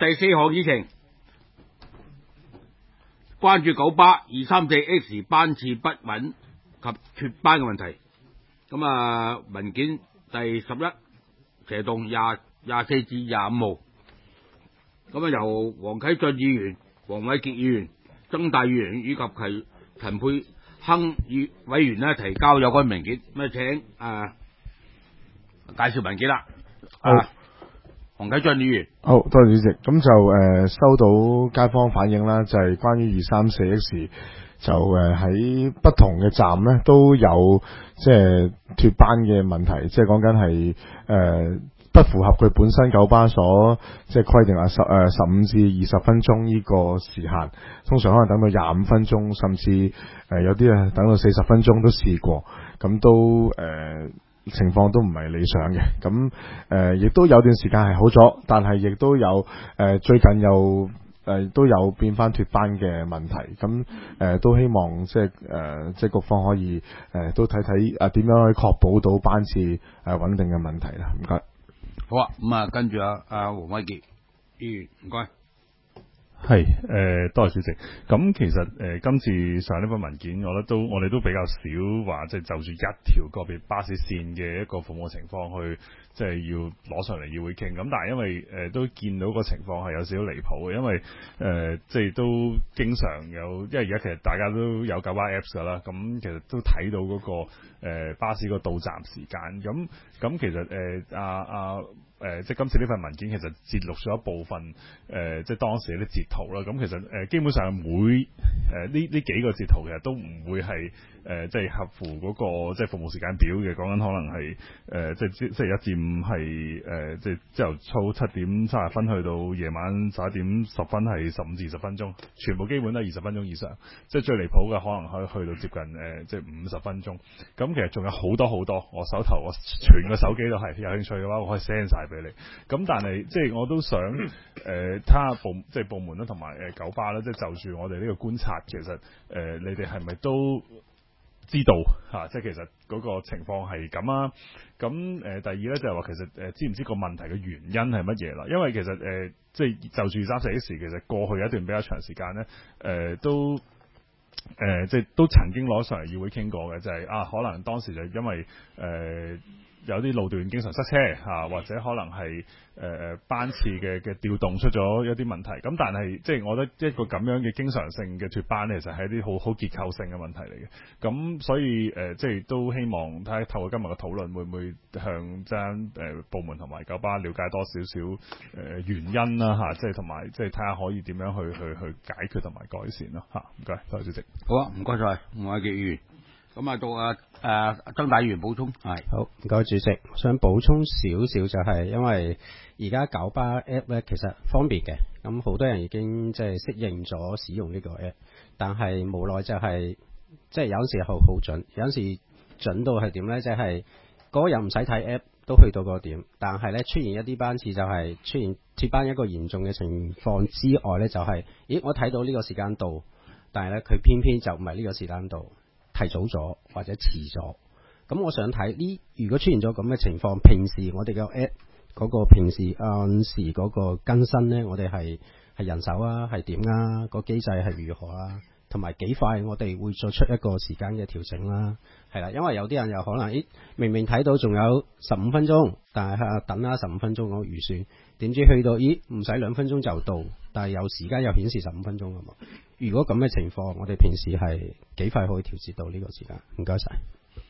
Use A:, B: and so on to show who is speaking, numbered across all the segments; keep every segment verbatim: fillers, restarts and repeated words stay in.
A: 第四項議程，關注九巴二三四 X 班次不穩及脫班嘅問題。咁啊，文件第十一斜動廿廿四至廿五號。咁啊，由黃啟俊議員、黃偉傑議員、曾大議員以及係陳沛亨議委員呢提交有關文件。咁啊，請啊介紹文件啦。啊，黃啟俊議員。
B: 好，多謝主席。咁就誒、呃、收到街坊反映啦，就係、是、關於二三四 X 就誒喺、呃、不同嘅站咧都有即係脫班嘅問題，即係講緊係誒不符合佢本身九巴所即係規定啊十誒十五至二十分鐘呢個時限，通常可能等到廿五分鐘，甚至誒、呃、有啲啊等到四十分鐘都試過，咁都誒。呃情況都唔係理想嘅，咁誒亦都有段時間係好咗，但係亦都有誒、呃、最近又誒、呃、都有變翻脫班嘅問題，咁誒、呃、都希望即係誒即係局方可以誒、呃、都睇睇啊點樣可以確保到班次誒穩定嘅問題啦，唔該。
A: 好啊，咁啊跟住啊阿黃偉傑議員，唔該。
C: 係誒、呃，多謝主席。咁其實誒、呃，今次上呢份文件，我覺得都我哋都比較少話，即係就住一條個別巴士線嘅一個服務情況去，即係要攞上嚟議會傾。咁但係因為誒、呃、都見到個情況係有少少離譜嘅，因為誒、呃、即係都經常有，因為而家其實大家都有九巴 Apps 噶啦，咁其實都睇到嗰、那個誒、呃、巴士個到站時間。咁咁其實誒阿阿。呃啊誒、呃，即係今次呢份文件其實節錄咗一部分誒、呃，即係當時啲截圖啦。咁其實誒、呃，基本上每誒呢呢幾個截圖其實都唔會係誒、呃，即係合乎嗰、那個即係服務時間表嘅。講緊可能係誒、呃，即係即係一至五係誒，即係朝頭早七點三十分去到夜晚十一點十分係十五至二十分鐘，全部基本都係二十分鐘以上。即係最離譜嘅可能可以去到接近誒、呃，即係五十分鐘。咁其實仲有好多好多，我手頭我全個手機都係，有興趣嘅話，我可以 send 晒俾你。咁但係即係我都想誒睇下部即係部門啦，同埋誒九巴啦，即係就住我哋呢個觀察，其實誒、呃、你哋係咪都知道嚇、啊？即係其實嗰個情況係咁啊。咁誒、呃、第二咧就係話其實誒、呃、知唔知個問題嘅原因係乜嘢啦？因為其實誒、呃、即係就住三四 X 其實過去有一段比較長時間咧誒、呃、都誒、呃、即係都曾經攞上嚟議會傾過嘅，就係、是、啊可能當時就因為誒。呃有啲路段經常塞車嚇、啊，或者可能係誒誒班次嘅嘅調動出咗一啲問題。咁但係即係我覺得一個咁樣嘅經常性嘅脫班，其實係一啲好好結構性嘅問題嚟嘅。咁所以誒、呃、即係都希望睇下透過今日嘅討論，會唔會向爭誒部門同埋九巴了解多少少誒原因啦嚇、啊，即係同埋即係睇下可以點樣去去去解決同埋改善咯嚇。唔該，多謝主席。
A: 好啊，唔該晒，黃偉傑議員。咁啊，到啊誒曾大議員補充係。
D: 好，唔該主席，我想補充少少就係、是、因為而家九巴 app 咧其實方便嘅，咁好多人已經即係適應咗使用呢個 app，但係無奈就係即係有陣時候好準，有陣時準到係點咧？即係嗰個人唔使睇 app 都去到個點，但係咧出現一啲班次就係出現脫班一個嚴重嘅情況之外咧，就係、是、咦我睇到呢個時間到，但係咧佢偏偏就唔係呢個時間到。提早咗或者遲咗，咁我想睇呢？如果出現咗咁嘅情況，平時我哋嘅 app 嗰個平時按時嗰個更新呢，我哋係係人手啊，係點啊？個機制係如何啊？同埋幾快我哋會作出一個時間嘅調整啦，係啦，因為有啲人又可能咦明明睇到仲有十五分鐘，但係等啦十五分鐘嗰個預算，點知去到咦唔使兩分鐘就到，但係有時間又顯示十五分鐘啊嘛。如果咁嘅情況，我哋平時係幾快可以調節到呢個時間？唔該晒。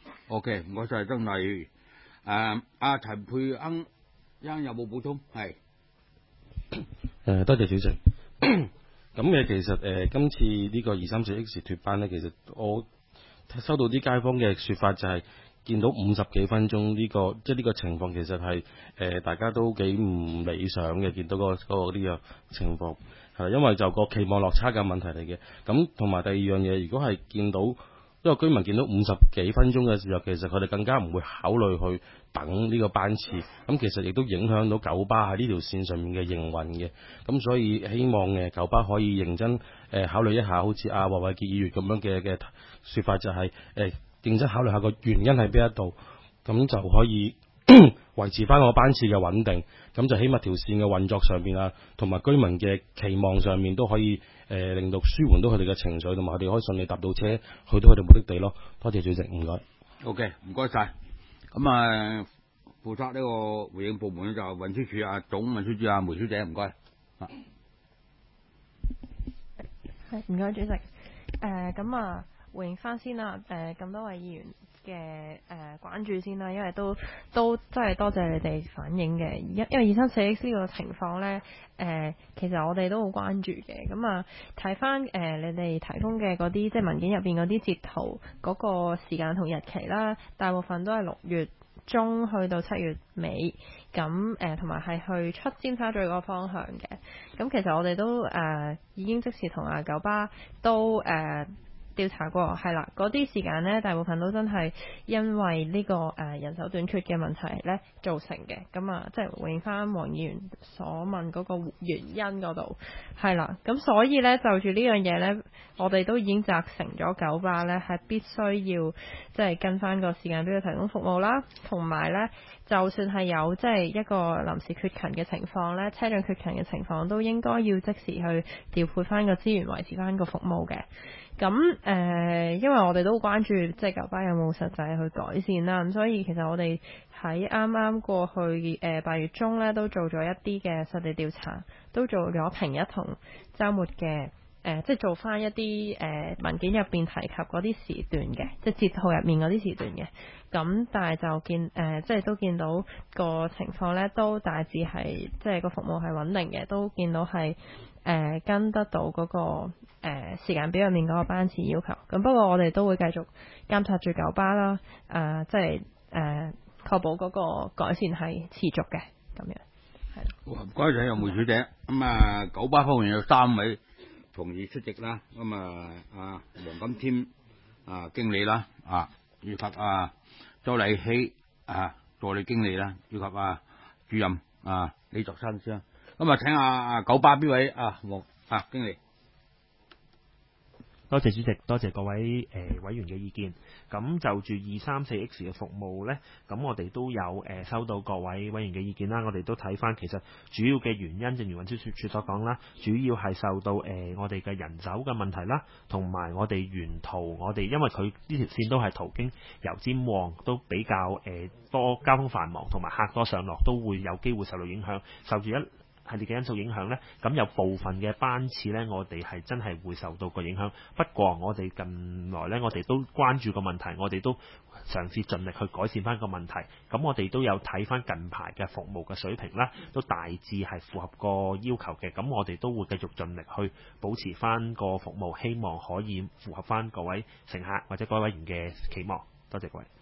A: OK，唔該晒曾大議員。誒，阿陳沛亨，亨有冇補充？係。
E: 誒、呃，多謝主席。咁嘅其實誒、呃，今次呢個二三四 X 脫班咧，其實我收到啲街坊嘅説法就係、是、見到五十幾分鐘呢、這個，即係呢個情況其實係誒、呃、大家都幾唔理想嘅，見到嗰、那個嗰、那個呢個情況係因為就個期望落差嘅問題嚟嘅。咁同埋第二樣嘢，如果係見到一個居民見到五十幾分鐘嘅時候，其實佢哋更加唔會考慮去等呢個班次，咁其實亦都影響到九巴喺呢條線上面嘅營運嘅。咁所以希望誒九巴可以認真誒考慮一下，好似阿黃偉傑議員咁樣嘅嘅説法、就是，就係誒認真考慮下個原因喺邊一度，咁就可以維持翻個班次嘅穩定，咁就起碼條線嘅運作上邊啊，同埋居民嘅期望上面都可以誒、呃、令到舒緩到佢哋嘅情緒，同埋佢哋可以順利搭到車去到佢哋目的地咯。多謝主席，唔該。
A: OK，唔該晒。咁啊，負責呢個回應部門咧就係運輸署啊總運輸署啊梅小姐，唔該。啊，
F: 係唔該主席。誒咁啊，回應翻先啦。誒、呃、咁多位議員嘅誒、呃、關注先啦，因為都都真係多謝你哋反映嘅。因因為二三四 X 呢個情況咧，誒、呃、其實我哋都好關注嘅。咁啊，睇翻誒你哋提供嘅嗰啲即係文件入邊嗰啲截圖嗰個時間同日期啦，大部分都係六月中去到七月尾，咁誒同埋係去出尖沙咀嗰個方向嘅。咁其實我哋都誒、呃、已經即時同阿九巴都誒、呃調查過係啦，嗰啲時間呢，大部分都真係因為呢、這個誒、呃、人手短缺嘅問題呢造成嘅。咁啊，即係回應翻黃議員所問嗰個原因嗰度係啦。咁所以呢，就住呢樣嘢呢，我哋都已經責成咗九巴呢係必須要即係跟翻個時間表去提供服務啦，同埋呢，就算係有即係一個臨時缺勤嘅情況呢，車長缺勤嘅情況都應該要即時去調配翻個資源，維持翻個服務嘅。咁誒、呃，因為我哋都關注即係九巴有冇實際去改善啦，咁所以其實我哋喺啱啱過去誒八、呃、月中咧，都做咗一啲嘅實地調查，都做咗平日同週末嘅誒、呃，即係做翻一啲誒、呃、文件入邊提及嗰啲時段嘅，即係截圖入面嗰啲時段嘅。咁但係就見誒、呃，即係都見到個情況咧，都大致係即係個服務係穩定嘅，都見到係誒、呃、跟得到嗰、那個。誒、呃、時間表入面嗰個班次要求，咁不過我哋都會繼續監察住九巴啦，誒、呃、即係誒確保嗰個改善係持續嘅咁樣。係。
A: 唔該晒，有梅小姐。咁啊，九巴方面有三位同意出席啦。咁啊，啊黃錦添啊經理啦，啊以及啊周麗希啊助理經理啦，以及啊主任啊李作生先。咁啊，請下啊九巴邊位啊黃啊經理。
G: 多謝主席，多謝各位誒、呃、委員嘅意見。咁就住二三四 X 嘅服務呢，咁我哋都有誒、呃、收到各位委員嘅意見啦。我哋都睇翻，其實主要嘅原因，正如運輸署所講啦，主要係受到誒、呃、我哋嘅人手嘅問題啦，同埋我哋沿途我哋因為佢呢條線都係途經油尖旺，都比較誒、呃、多交通繁忙，同埋客多上落，都會有機會受到影響，受住一系列嘅因素影響呢，咁有部分嘅班次呢，我哋係真係會受到個影響。不過我哋近來呢，我哋都關注個問題，我哋都嘗試盡力去改善翻個問題。咁我哋都有睇翻近排嘅服務嘅水平啦，都大致係符合個要求嘅。咁我哋都會繼續盡力去保持翻個服務，希望可以符合翻各位乘客或者各位委員嘅期望。多謝各位。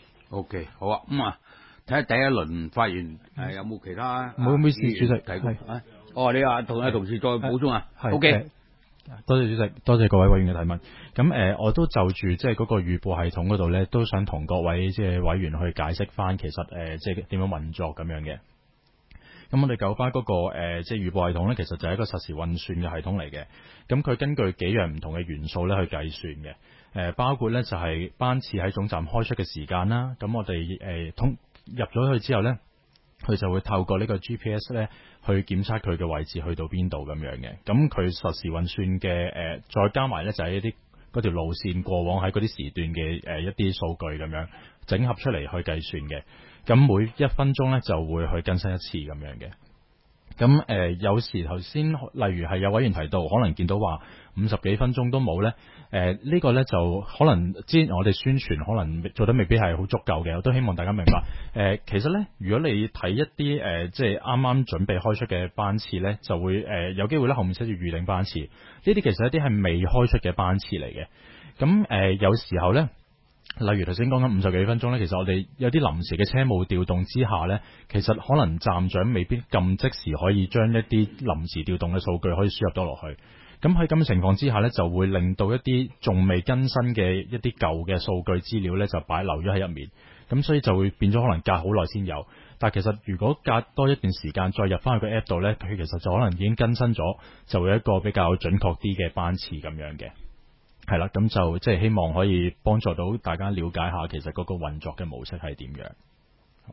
A: OK， 好啊，咁啊。睇下第一輪發言誒有冇其他？
H: 唔好唔好意思，主席
A: 提供啊。哦，你啊同啊同事再補充啊。
H: 係
A: OK，
H: 多謝主席，多謝各位委員嘅提問。咁誒、呃，我都就住即係嗰個預報系統嗰度咧，都想同各位即係委員去解釋翻，其實誒、呃、即係點樣運作咁樣嘅。咁我哋九巴嗰、那個誒、呃、即係預報系統咧，其實就係一個實時運算嘅系統嚟嘅。咁佢根據幾樣唔同嘅元素咧去計算嘅。誒、呃、包括咧就係、是、班次喺總站開出嘅時間啦。咁我哋誒、呃、通入咗去之後呢，佢就會透過呢個 G P S 呢去檢測佢嘅位置去到邊度咁樣嘅。咁佢實時運算嘅誒、呃，再加埋呢就係一啲嗰條路線過往喺嗰啲時段嘅誒、呃、一啲數據咁樣整合出嚟去計算嘅。咁每一分鐘呢就會去更新一次咁樣嘅。咁誒、呃、有時頭先，例如係有委員提到，可能見到話五十幾分鐘都冇呢。誒、呃、呢、呢個呢就可能之前我哋宣傳可能做得未必係好足夠嘅，我都希望大家明白。誒、呃、其實呢，如果你睇一啲誒、呃、即係啱啱準備開出嘅班次呢，就會誒、呃、有機會呢後面寫住預定班次，呢啲其實一啲係未開出嘅班次嚟嘅。咁誒、呃、有時候呢。例如頭先講緊五十幾分鐘呢，其實我哋有啲臨時嘅車務調動之下呢，其實可能站長未必咁即時可以將一啲臨時調動嘅數據可以輸入到落去。咁喺咁嘅情況之下呢，就會令到一啲仲未更新嘅一啲舊嘅數據資料呢，就擺留咗喺入面。咁所以就會變咗可能隔好耐先有。但係其實如果隔多一段時間再入翻去個 app 度呢，佢其實就可能已經更新咗，就會有一個比較準確啲嘅班次咁樣嘅。係啦，咁就即係希望可以幫助到大家了解下，其實嗰個運作嘅模式係點樣。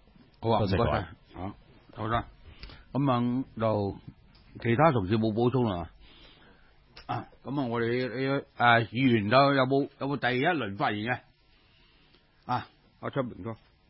A: 好啊，唔該
H: 多謝各位
A: 晒。啊，好啦，咁啊就其他同事冇補充啦。啊，咁啊，我哋誒誒議員有有冇有冇第一輪發言嘅？啊，阿張明哥。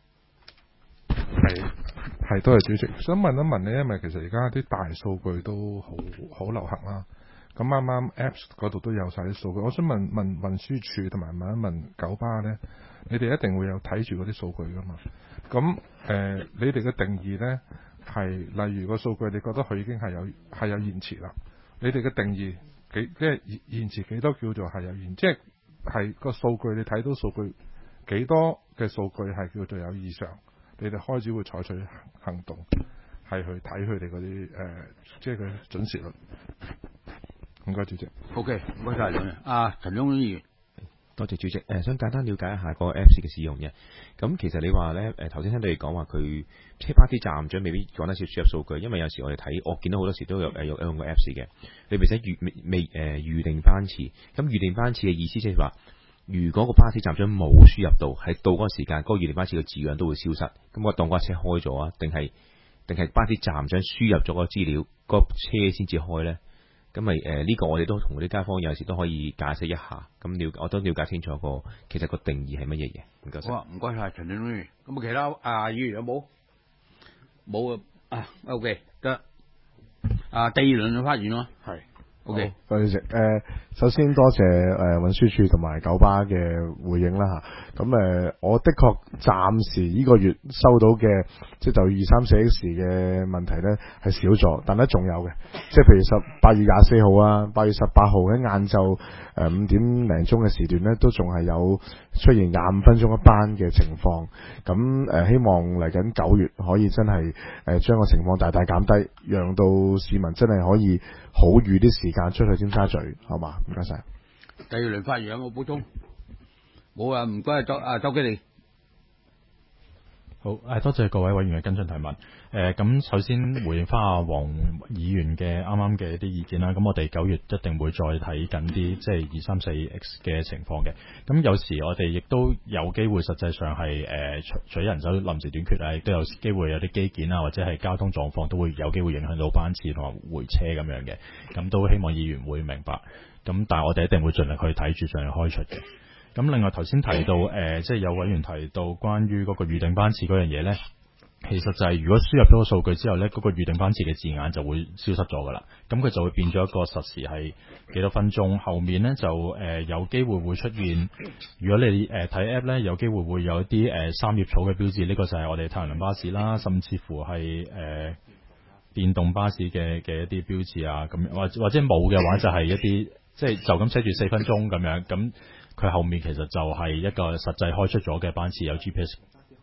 I: 係係，多謝主席。想問一問呢，因為其實而家啲大數據都好好流行啦。咁啱啱 Apps 嗰度都有晒啲數據，我想問問運輸署同埋問一問九巴呢，你哋一定會有睇住嗰啲數據噶嘛？咁誒、呃，你哋嘅定義呢，係例如個數據，你覺得佢已經係有係有延遲啦？你哋嘅定義幾即係延遲幾多叫做係有延？即係係個數據你睇到數據幾多嘅數據係叫做有異常？你哋開始會採取行動，係去睇佢哋嗰啲誒，即係佢準時率。唔該，主席。
A: O K， 唔該晒你。啊，陳忠議員，
J: 多謝主席。誒、呃，想簡單了解一下個 Apps 嘅使用嘅。咁其實你話咧，誒頭先聽到你講話佢車巴士站長未必講得少輸入數據，因為有時我哋睇，我見到好多時都有誒有用個 Apps 嘅。你未使預未未誒預定班次，咁預定班次嘅意思即係話，如果個巴士站長冇輸入到，係到嗰個時間，嗰、那個預定班次嘅字樣都會消失。咁我當嗰架車開咗啊，定係定係巴士站長輸入咗個資料，個車先至開咧？咁咪誒呢個我哋都同啲街坊有時都可以解釋一下，咁了我都了解清楚個其實個定義係乜嘢嘢。唔該晒。
A: 好啊，唔該晒陳振議員。咁啊，其他啊議員有冇？冇啊。O K 得。啊，第二輪嘅發言咯。係。O K。
B: 多謝主席。誒，首先多謝誒運輸署同埋九巴嘅回應啦嚇。咁誒，我的確暫時呢個月收到嘅即係就二三四 X 嘅問題咧係少咗，但係仲有嘅，即係譬如十八月廿四號啊，八月十八號喺晏晝誒五點零鐘嘅時段咧，都仲係有出現廿五分鐘一班嘅情況。咁誒，希望嚟緊九月可以真係誒將個情況大大減低，讓到市民真係可以好預啲時間出去尖沙咀，好嘛？唔該晒。
A: 第二輪發言有冇補充？冇啊，唔該周啊周基利。
H: 好，誒多謝各位委員嘅跟進提問。誒、呃、咁首先回應翻阿黃議員嘅啱啱嘅一啲意見啦。咁我哋九月一定會再睇緊啲即係二三四 X 嘅情況嘅。咁有時我哋亦都有機會實際上係誒除除人手臨時短缺啊，亦都有機會有啲機件啊或者係交通狀況都會有機會影響到班次同埋回車咁樣嘅。咁都希望議員會明白。咁但係我哋一定會盡力去睇住上嚟開出嘅。咁另外頭先提到誒、呃，即係有委員提到關於嗰個預定班次嗰樣嘢咧，其實就係如果輸入咗個數據之後咧，嗰、那個預定班次嘅字眼就會消失咗噶啦，咁佢就會變咗一個實時係幾多分鐘，後面咧就誒、呃、有機會會出現，如果你誒睇、呃、app 咧，有機會會有一啲誒、呃、三葉草嘅標誌，呢、這個就係我哋太陽能巴士啦，甚至乎係誒、呃、電動巴士嘅嘅一啲標誌啊，咁或或者冇嘅話就係一啲即係就咁寫住四分鐘咁樣咁。佢後面其實就係一個實際開出咗嘅班次有 G P S。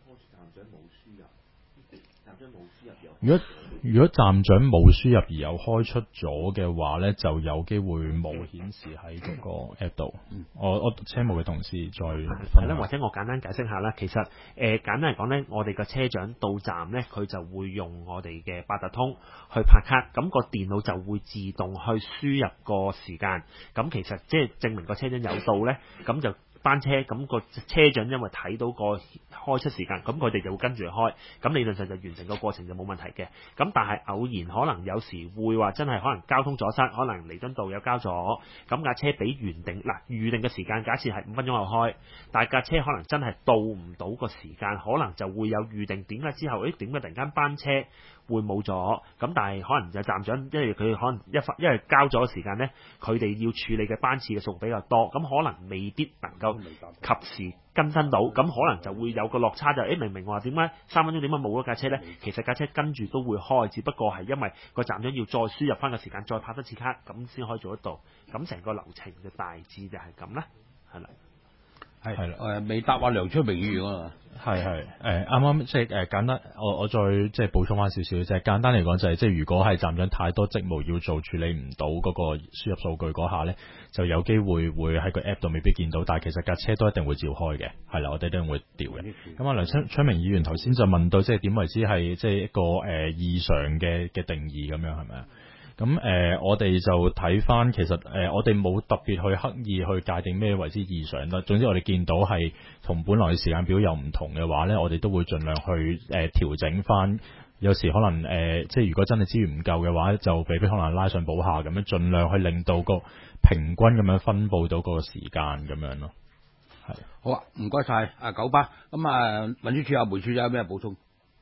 H: 如果如果站長冇輸入而有開出咗嘅話咧，就有機會冇顯示喺嗰個 app 度。我我車務嘅同事再
G: 係啦，或者我簡單解釋下啦。其實誒、呃、簡單嚟講咧，我哋嘅車長到站咧，佢就會用我哋嘅八達通去拍卡，咁、個電腦就會自動去輸入個時間。咁其實即係證明個車長有到咧，咁就班車，咁、個車長因為睇到個開出時間，咁佢哋就會跟住開，咁理論上就完成個過程就冇問題嘅。咁但係偶然可能有時會話真係可能交通阻塞，可能彌敦道有交咗，咁架車比原定嗱預定嘅時間，假設係五分鐘後開，但係架車可能真係到唔到個時間，可能就會有預定點解之後，誒點解突然間班車會冇咗？咁但係可能就站長，因為佢可能一因為交咗嘅時間呢，佢哋要處理嘅班次嘅數目比較多，咁可能未必能夠及時更新到，咁可能就會有個落差，就誒明明話點解三分鐘點解冇咗架車呢？其實架車跟住都會開，只不過係因為個站長要再輸入翻個時間，再拍多次卡，咁先可以做得到。咁成個流程嘅大致就係咁啦，係啦。
A: 係係啦，誒未答話梁出明議員啊，
H: 係係誒啱啱即係誒簡單，我我再即係補充翻少少，即係簡單嚟講就係即係如果係站長太多職務要做，處理唔到嗰個輸入數據嗰下咧，就有機會會喺個 app 度未必見到，但係其實架車都一定會照開嘅，係啦，我哋一定會調嘅。咁啊，梁出出明議員頭先就問到即係點為之係即係一個誒異常嘅嘅定義咁樣係咪啊？ 咁誒、呃，我哋就睇翻其實誒、呃，我哋冇特別去刻意去界定咩為之異常啦。總之我哋見到係同本來嘅時間表有唔同嘅話咧，我哋都會盡量去誒調、呃、整翻。有時可能誒、呃，即係如果真係資源唔夠嘅話，就被迫可能拉上補下咁樣，盡量去令到個平均咁樣分佈到個時間咁樣咯。係
A: 好啊，唔該晒阿九巴。咁啊，運輸署阿梅處長有咩補充？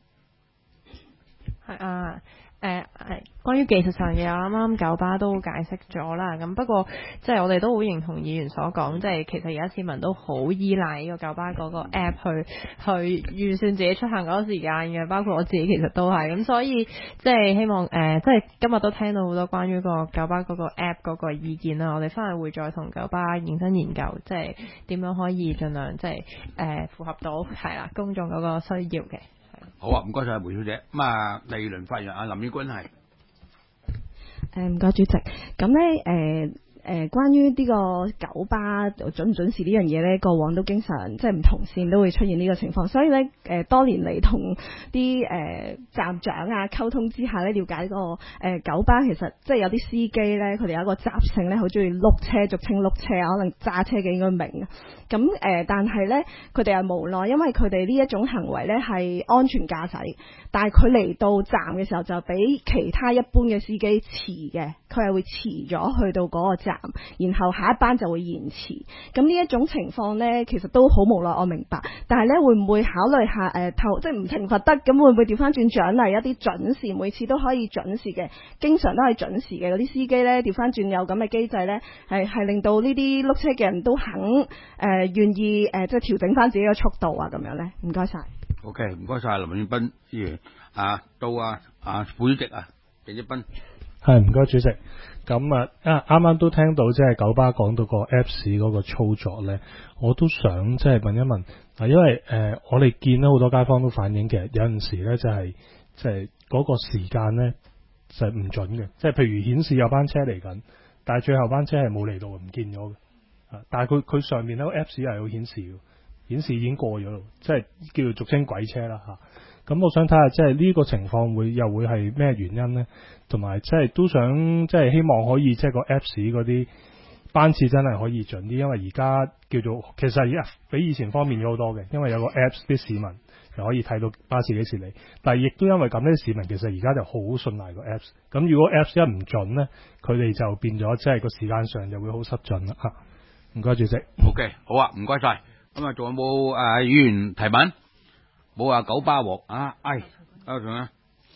F: 係啊。誒誒、呃，關於技術上嘅，啱啱九巴都解釋咗啦。咁不過，即係我哋都好認同議員所講，即係其實而家市民都好依賴呢個九巴嗰個 app 去去預算自己出行嗰個時間嘅，包括我自己其實都係。咁所以即係希望誒、呃，即係今日都聽到好多關於個九巴嗰個 app 嗰個意見啦。我哋翻去會再同九巴認真研究，即係點樣可以盡量即係誒、呃、符合到係啦公眾嗰個需要嘅。
A: 好啊，唔該晒梅小姐。咁啊，第二輪發言阿林英君係。
K: 誒，唔該主席。咁咧，誒、呃。誒、呃，關於呢個九巴準唔準時呢樣嘢呢，過往都經常即係唔同線都會出現呢個情況，所以呢，誒、呃、多年嚟同啲誒站長啊溝通之下呢，了解、這個誒、呃、九巴其實即係有啲司機呢，佢哋有一個習性呢，好中意碌車，俗稱碌車，可能揸車嘅應該明。咁誒、呃，但係呢，佢哋係無奈，因為佢哋呢一種行為呢係安全駕駛，但係佢嚟到站嘅時候就比其他一般嘅司機遲嘅，佢係會遲咗去到嗰個站。然後下一班就會延遲，咁呢一種情況呢，其實都好無奈，我明白。但係呢，會唔會考慮下誒，透、呃、即係唔懲罰得，咁會唔會調翻轉獎勵一啲準時，每次都可以準時嘅，經常都係準時嘅嗰啲司機呢？調翻轉有咁嘅機制呢，係係令到呢啲碌車嘅人都肯誒願意誒、呃，即係調整翻自己嘅速度啊，咁樣呢。唔該晒。
A: OK，唔該晒林永斌議員啊，到啊啊副主席啊鄭一斌。
L: 係唔該主席。咁啊，啊啱啱都聽到即係九巴講到個 Apps 嗰個操作咧，我都想即係問一問啊，因為誒、呃、我哋見到好多街坊都反映嘅，有陣時咧就係即係嗰個時間咧就係、是、唔準嘅，即係譬如顯示有班車嚟緊，但係最後班車係冇嚟到，唔見咗嘅啊，但係佢佢上面咧個 Apps 係有顯示嘅，顯示已經過咗咯，即係叫做俗稱鬼車啦嚇。咁、啊、我想睇下即係呢個情況會又會係咩原因咧？同埋即係都想即係希望可以即係個 Apps 嗰啲班次真係可以準啲，因為而家叫做其實而家比以前方便咗好多嘅，因為有個 Apps 啲市民就可以睇到巴士幾時嚟。但係亦都因為咁，啲市民其實而家就好信賴個 Apps。咁如果 Apps 一唔準咧，佢哋就變咗即係個時間上就會好失準啦嚇。唔該主席。
A: OK， 好啊，唔該晒。咁啊，仲有冇誒議員提問？冇啊，九巴鑊啊，哎，啊仲啊。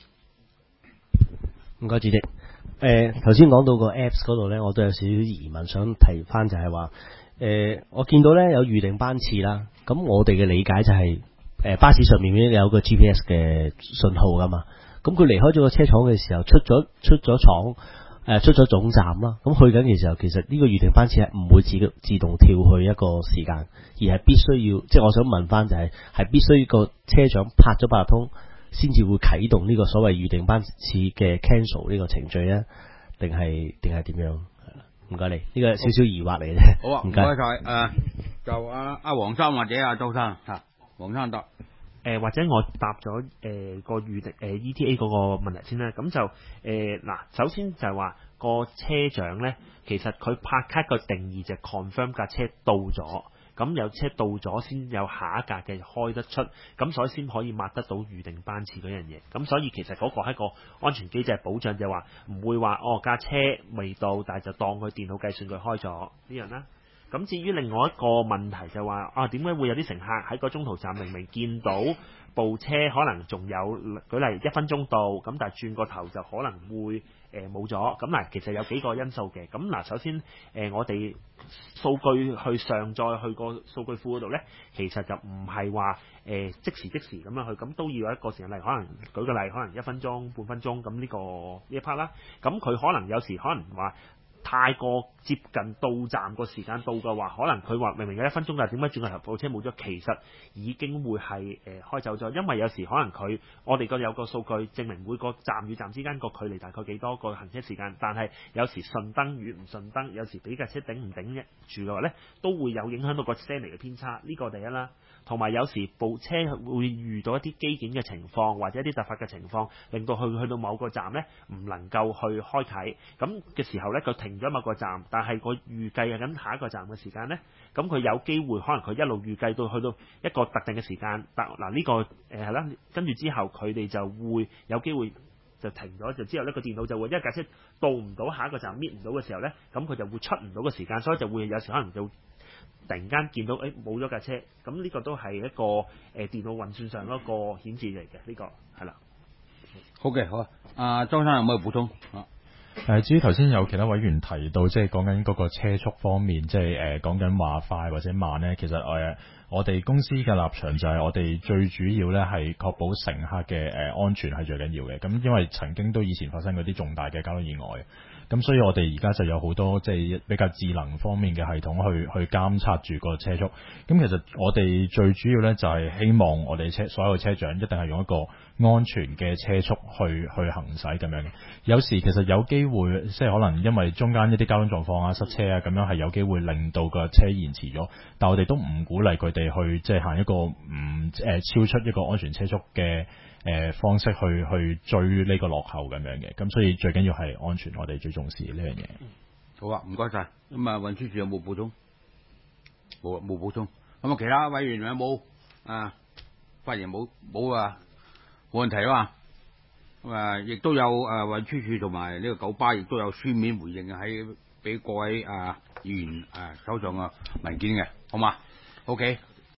M: 唔該主席，誒頭先講到個 Apps 嗰度咧，我都有少少疑問想提翻，就係話誒我見到咧有預定班次啦，咁我哋嘅理解就係、是、誒、呃、巴士上面咧有個 G P S 嘅信號噶嘛，咁佢離開咗個車廠嘅時候，出咗出咗廠誒、呃、出咗總站啦，咁去緊嘅時候，其實呢個預定班次係唔會自自動跳去一個時間，而係必須要，即係我想問翻就係、是、係必須個車長拍咗八達通，先至會啟動呢個所謂預定班次嘅 cancel 呢個程序咧，定係定係點樣？唔該你，呢、這個少少疑惑嚟嘅啫。
A: 好啊，唔該晒。誒、呃，就阿阿黃生或者阿周生嚇，黃生答。誒、
G: 呃、或者我答咗誒、呃、個預定誒、呃、E T A 嗰個問題先啦。咁就誒嗱、呃，首先就係話個車長咧，其實佢拍卡個定義就 confirm 架車到咗。咁有車到咗先有下一格嘅開得出，咁所以先可以抹得到預定班次嗰樣嘢。咁所以其實嗰個係一個安全機制保障，就係話唔會話哦架車未到，但係就當佢電腦計算佢開咗呢樣啦。咁至於另外一個問題就係話啊，點解會有啲乘客喺個中途站明明見到部車可能仲有舉例一分鐘到，咁但係轉個頭就可能會誒冇咗。咁、呃、嗱，其實有幾個因素嘅。咁嗱，首先誒、呃、我哋數據去上載去個數據庫嗰度咧，其實就唔係話誒即時即時咁樣去，咁都要有一個時間例，可能舉個例，可能一分鐘、半分鐘咁呢、呢個呢一 part 啦。咁佢可能有時可能話。提太過接近到站個時間到嘅話，可能佢話明明有一分鐘，但係點解轉個頭部車冇咗？其實已經會係誒、呃、開走咗，因為有時可能佢我哋個有個數據證明每個站與站之間個距離大概幾多個行車時間，但係有時順燈與唔順燈，有時俾架車頂唔頂住嘅話呢，都會有影響到個車離嘅偏差。呢、這個第一啦，同埋有，有時部車會遇到一啲機件嘅情況，或者一啲突發嘅情況，令到佢去到某個站呢唔能夠去開啓，咁嘅時候呢，佢停咗某個站，但係佢預計緊下一個站嘅時間呢，咁佢有機會可能佢一路預計到去到一個特定嘅時間，但嗱呢、這個誒係啦，跟住之後佢哋就會有機會就停咗，就之後呢個電腦就會因為架車到唔到下一個站搣唔到嘅時候呢，咁佢就會出唔到個時間，所以就會有時可能就突然間見到誒冇咗架車，咁呢個都係一個誒、呃、電腦運算上嗰個顯示嚟嘅，呢、這個係啦。
A: 好嘅，好啊，阿莊生有冇補充啊？
H: 誒，至於頭先有其他委員提到，即係講緊嗰個車速方面，即係誒講緊話快或者慢呢。其實誒、呃、我哋公司嘅立場就係我哋最主要呢係確保乘客嘅誒、呃、安全係最緊要嘅。咁因為曾經都以前發生嗰啲重大嘅交通意外，咁所以我哋而家就有好多即係比較智能方面嘅系統去去監測住個車速。咁其實我哋最主要呢就係希望我哋車所有車長一定係用一個安全嘅車速去去行駛咁樣嘅。有時其實有機會即係可能因為中間一啲交通狀況啊、塞車啊咁樣係有機會令到個車延遲咗，但我哋都唔鼓勵佢哋去即係行一個唔誒、呃、超出一個安全車速嘅誒、呃、方式去去追呢個落後咁樣嘅。咁所以最緊要係安全，我哋最重視呢樣嘢。
A: 好啊，唔該晒。咁啊，運輸署有冇補充？冇冇補充。咁啊，其他委員有冇啊？發言冇冇啊？冇問題啊嘛。咁啊，亦都有誒運輸署同埋呢個九巴，亦都有書面回應喺俾各位啊議員誒手上嘅文件嘅，好嘛？OK。